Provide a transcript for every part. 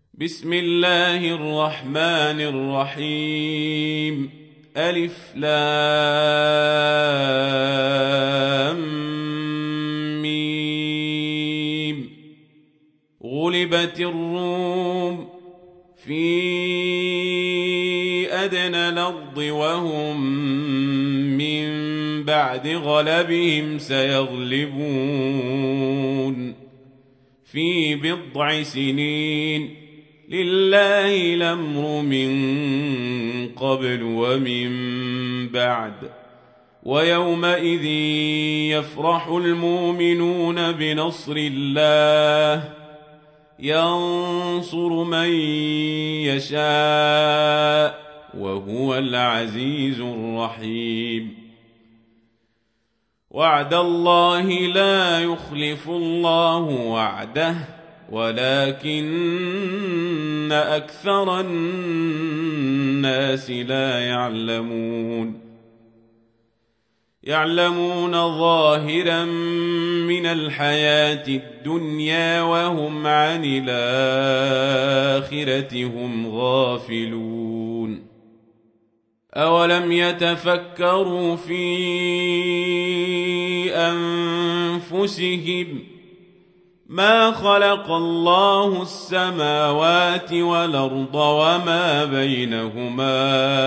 بسم الله الرحمن الرحيم. ألف لام ميم. غلبت الروم في أدنى الأرض وهم من بعد غلبهم سيغلبون في بضع سنين. لله الأمر من قبل ومن بعد. ويومئذ يفرح المؤمنون بنصر الله ينصر من يشاء وهو العزيز الرحيم. وعد الله لا يخلف الله وعده ولكن أكثر الناس لا يعلمون ظاهرا من الحياة الدنيا وهم عن الآخرة هم غافلون. أولم يتفكروا في أنفسهم ما خلق الله السماوات والأرض وما بينهما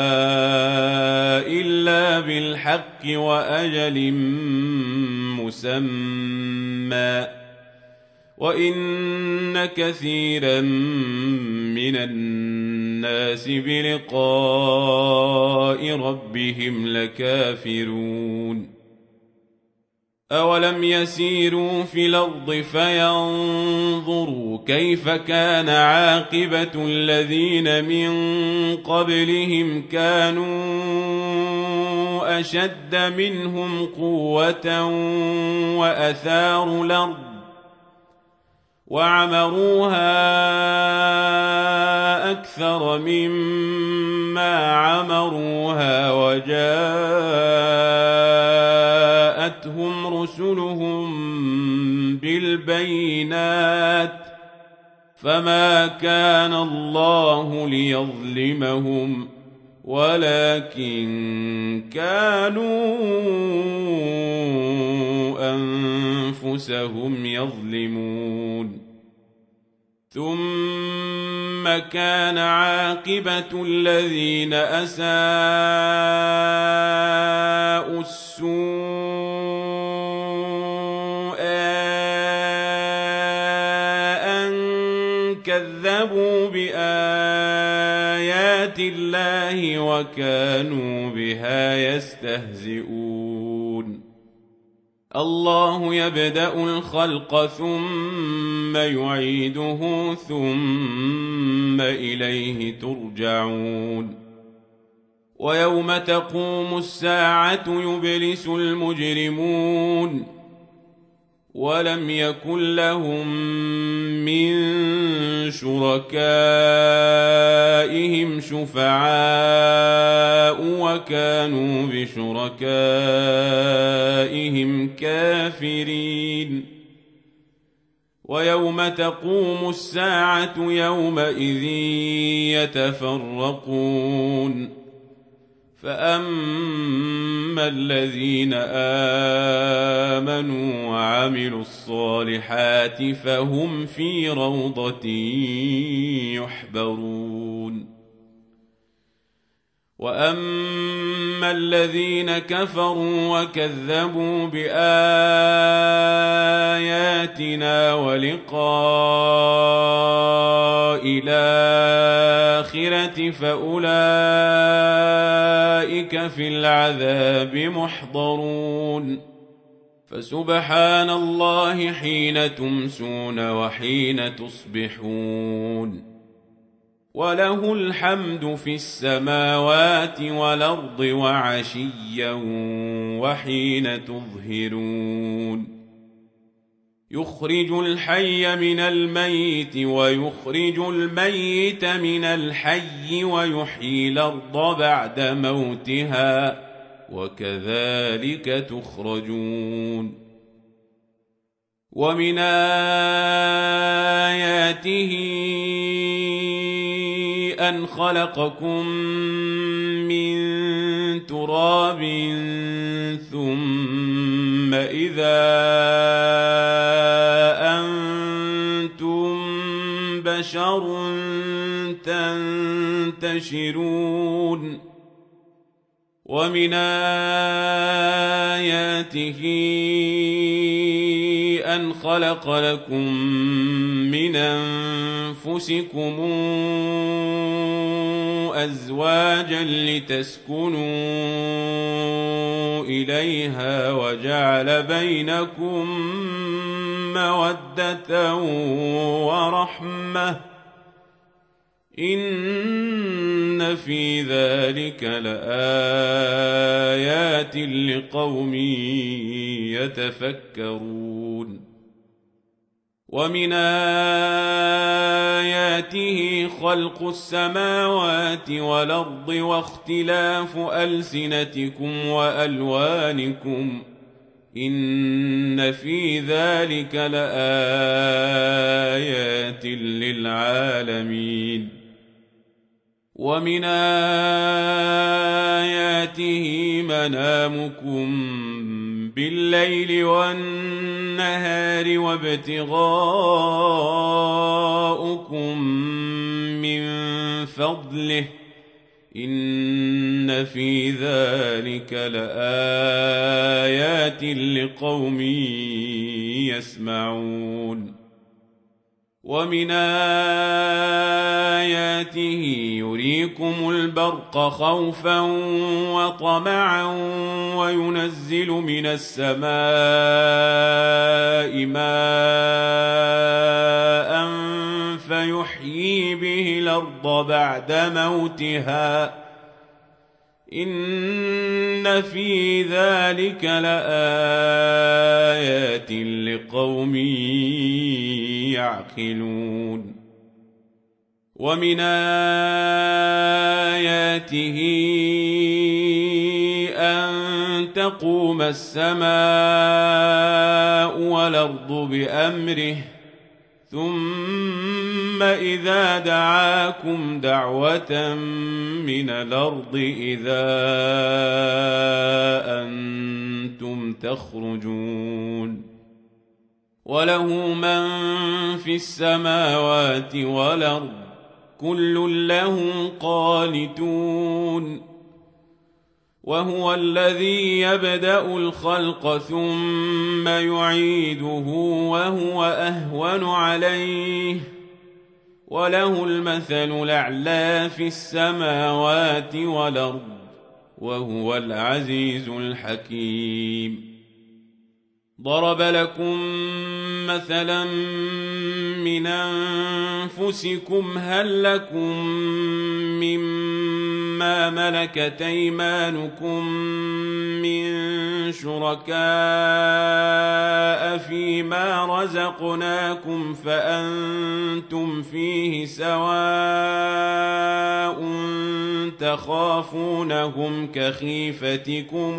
إلا بالحق وأجل مسمى وإن كثيرا من الناس بلقاء ربهم لكافرون. أولم يسيروا في الأرض فينظروا كيف كان عاقبة الذين من قبلهم كانوا أشد منهم قوة وأثاروا الأرض وعمروها أكثر مما عمروها وجاءتهم رسلهم بالبينات فما كان الله ليظلمهم ولكن كانوا أنفسهم يظلمون. ثم كان عاقبة الذين أساءوا السوء أن كذبوا بآيات الله وكانوا بها يستهزئون. الله يبدأ الخلق ثم يعيده ثم إليه ترجعون. ويوم تقوم الساعة يبلس المجرمون ولم يكن لهم من شركائهم شفعاء وكانوا بشركائهم كافرين. ويوم تقوم الساعة يومئذ يتفرقون فأما الذين آمنوا وعملوا الصالحات فهم في روضة يحبرون. وأما الذين كفروا وكذبوا بآياتنا ولقاء الآخرة فأولئك في العذاب محضرون. فسبحان الله حين تمسون وحين تصبحون وله الحمد في السماوات والأرض وعشيا وحين تظهرون. يخرج الحي من الميت ويخرج الميت من الحي ويحيي الأرض بعد موتها وكذلك تخرجون. ومن آياته أن خلقكم من تراب ثم إذا أنتم بشر تنتشرون ومن آياته أن خلق لكم من أنفسكم أزواجا لتسكنوا إليها وجعل بينكم مودة ورحمة إن في ذلك لآيات لقوم يتفكرون ومن آياته خلق السماوات والأرض واختلاف ألسنتكم وألوانكم إن في ذلك لآيات للعالمين ومن آياته منامكم بالليل والنهار وابتغاؤكم من فضله إن في ذلك لآيات لقوم يسمعون ومن آياته يريكم البرق خوفا وطمعا وينزل من السماء ماء فيحيي به الأرض بعد موتها إن في ذلك لآيات لقوم يعقلون ومن آياته أن تقوم السماء والأرض بأمره ثم إذا دعاكم دعوة من الأرض إذا أنتم تخرجون وله من في السماوات والأرض كل له قانتون وهو الذي يبدأ الخلق ثم يعيده وهو أهون عليه وله المثل الأعلى في السماوات والأرض وهو العزيز الحكيم ضرب لكم مثلا من أنفسكم هل لكم مما ملكت أيمانكم من شركاء فيما رزقناكم فأنتم فيه سواء تخافونهم كخيفتكم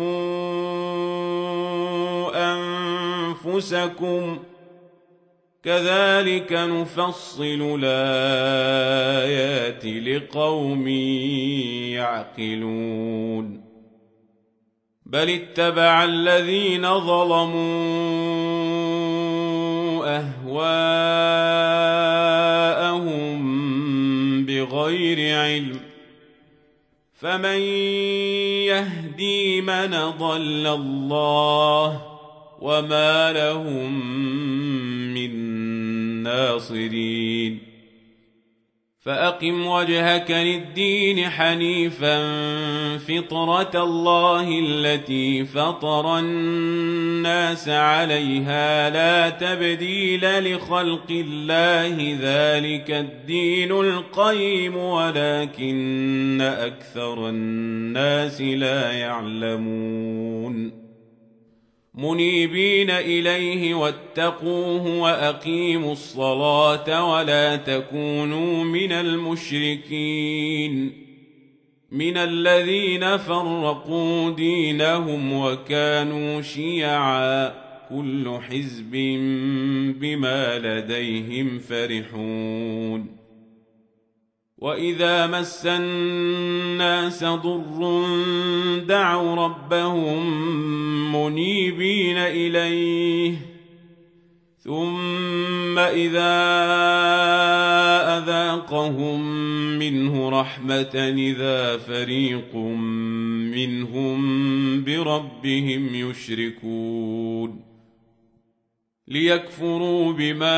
أنفسكم كذلك نفصل الآيات لقوم يعقلون بل اتبع الذين ظلموا أهواءهم بغير علم فمن يهدي من ضل الله وما لهم من ناصرين فأقم وجهك للدين حنيفا فطرة الله التي فطر الناس عليها لا تبديل لخلق الله ذلك الدين القيم ولكن أكثر الناس لا يعلمون منيبين إليه واتقوه وأقيموا الصلاة ولا تكونوا من المشركين من الذين فرقوا دينهم وكانوا شيعا كل حزب بما لديهم فرحون وإذا مس الناس ضر دعوا ربهم منيبين إليه ثم إذا أذاقهم منه رحمة إذا فريق منهم بربهم يشركون ليكفروا بما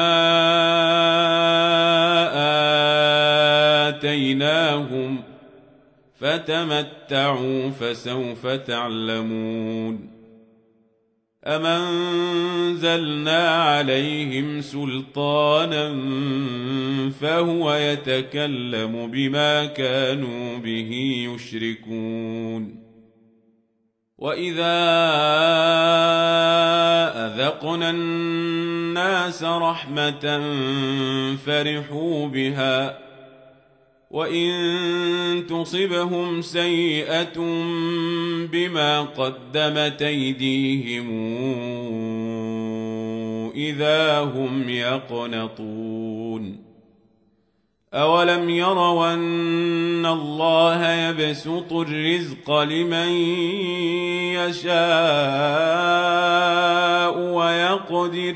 آتيناهم فتمتعوا فسوف تعلمون أم أنزلنا عليهم سلطانا فهو يتكلم بما كانوا به يشركون وإذا أذقنا الناس رحمة فرحوا بها وإن تصبهم سيئة بما قدمت أيديهم إذا هم يقنطون أولم يروا أن الله يبسط الرزق لمن يشاء ويقدر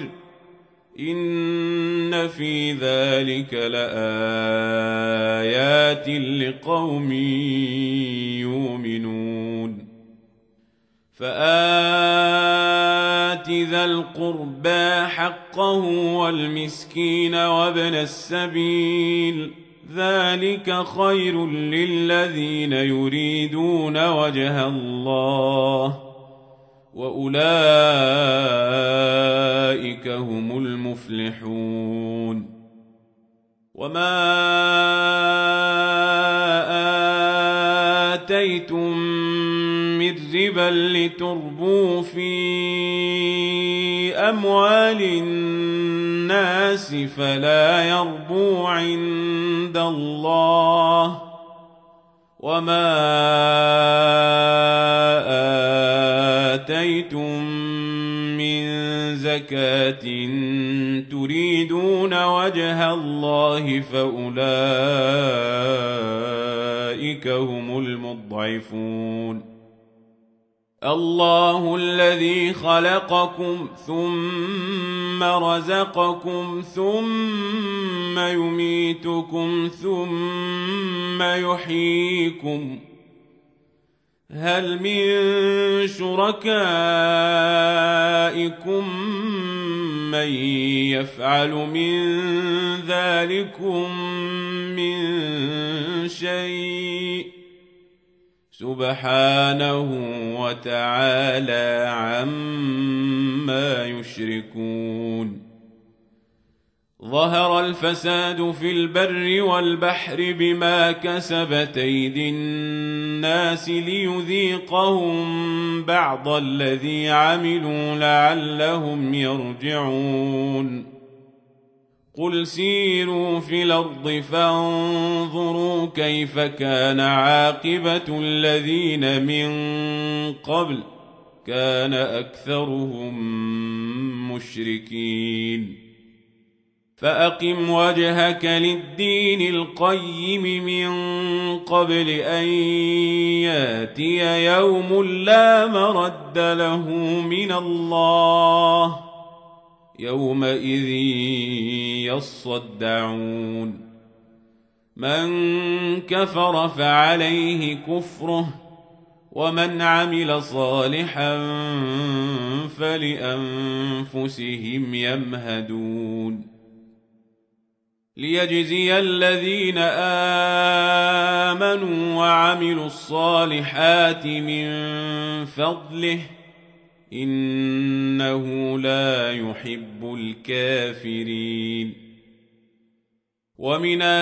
إن في ذلك لآيات لقوم يؤمنون فآت ذا القربى حقه والمسكين وابن السبيل ذلك خير للذين يريدون وجه الله وأولئك هم المفلحون وما آتيتم من ربا لتربوا في أموال الناس فلا يربو عند الله وما آتيتم من زكاة تريدون وجه الله فأولئك هم المضعفون الله الذي خلقكم ثم رزقكم ثم يميتكم ثم يحييكم هل من شركائكم من يفعل من ذلكم من شيء سبحانه وتعالى عما يشركون ظهر الفساد في البر والبحر بما كسبت أيدي الناس ليذيقهم بعض الذي عملوا لعلهم يرجعون قل سيروا في الأرض فانظروا كيف كان عاقبة الذين من قبل كان أكثرهم مشركين فأقم وجهك للدين القيم من قبل أن ياتي يوم لا مرد له من الله يومئذ يصدعون من كفر فعليه كفره ومن عمل صالحا فلأنفسهم يمهدون ليجزي الذين آمنوا وعملوا الصالحات من فضله إنه لا يحب الكافرين ومن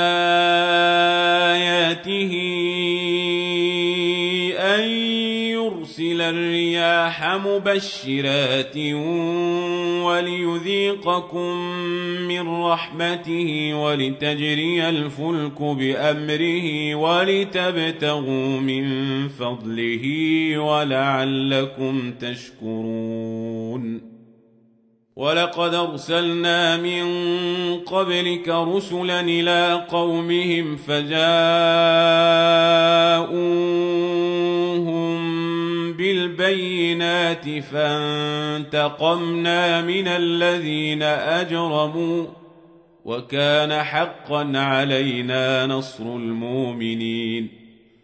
آياته أن يرسل الرياح مبشرات وليذيقكم من رحمته ولتجري الفلك بأمره ولتبتغوا من فضله ولعلكم تشكرون ولقد أرسلنا من قبلك رسلا إلى قومهم فجاءوهم بالبينات فانتقمنا من الذين أجرموا وكان حقا علينا نصر المؤمنين.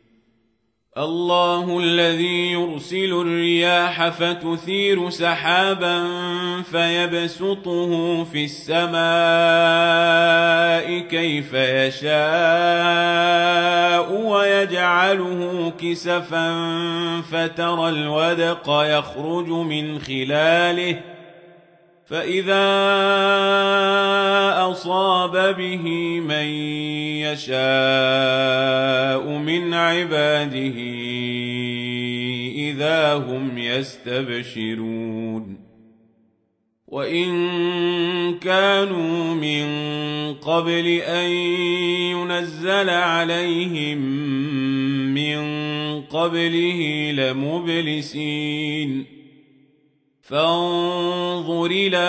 الله الذي يرسل الرياح فتثير سحابا فيبسطه في السماء كيف يشاء ويجعله كسفا فترى الودق يخرج من خلاله فإذا أصاب به من يشاء من عباده إذا هم يستبشرون. وإن كانوا من قبل أن ينزل عليهم من قبله لمبلسين. فانظر إلى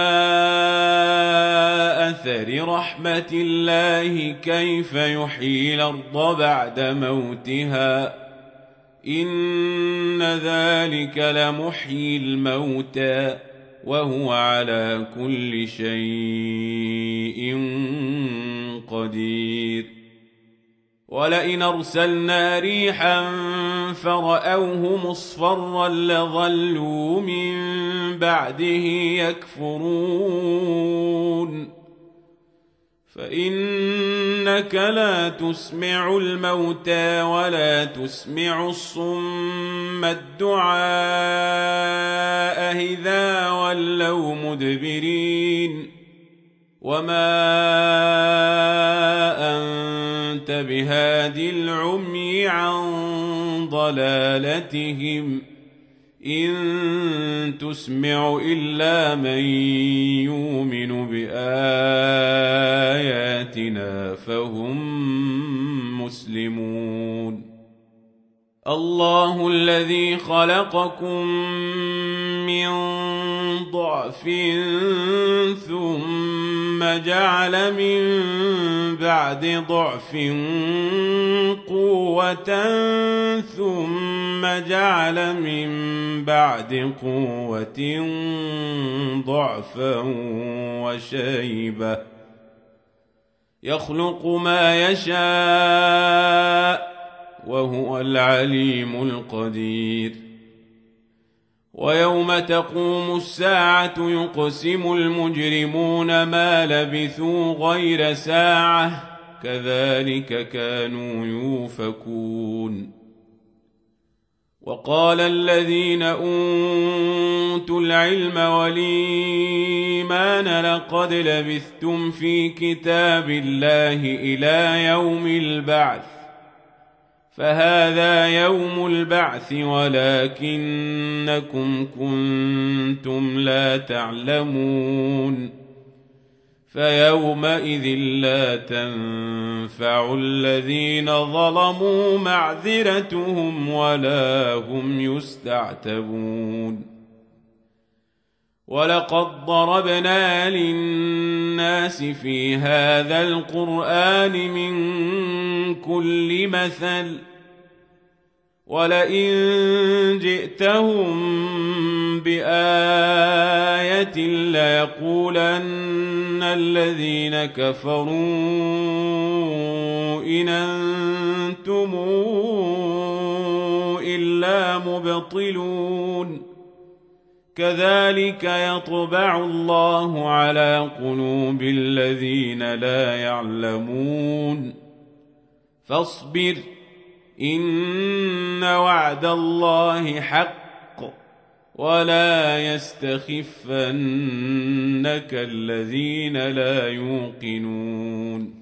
أثر رحمة الله كيف يحيي الأرض بعد موتها إن ذلك لمحيي الموتى وهو على كل شيء قدير. ولئن أرسلنا ريحا فرأوه مصفرا لظلوا من بعده يكفرون. فإنك لا تسمع الموتى ولا تسمع الصم الدعاء إذا ولوا مدبرين. وما أنت بهادي العمي عن ضلالتهم إن تسمع إلا من يؤمن بآياتنا فهم مسلمون. الله الذي خلقكم من ضعف ثم جعل من بعد ضعف قوة ثم جعل من بعد قوة ضعفا وشيبة يخلق ما يشاء وهو العليم القدير. ويوم تقوم الساعة يقسم المجرمون ما لبثوا غير ساعة كذلك كانوا يؤفكون. وقال الذين أوتوا العلم والإيمان لقد لبثتم في كتاب الله إلى يوم البعث فهذا يوم البعث ولكنكم كنتم لا تعلمون. فيومئذ لا تنفع الذين ظلموا معذرتهم ولا هم يستعتبون. ولقد ضربنا للناس في هذا القرآن من كل مثل ولئن جئتهم بآية ليقولن الذين كفروا إن أنتم إلا مبطلون. كذلك يطبع الله على قلوب الذين لا يعلمون. فاصبر إن وعد الله حق ولا يستخفنك الذين لا يوقنون.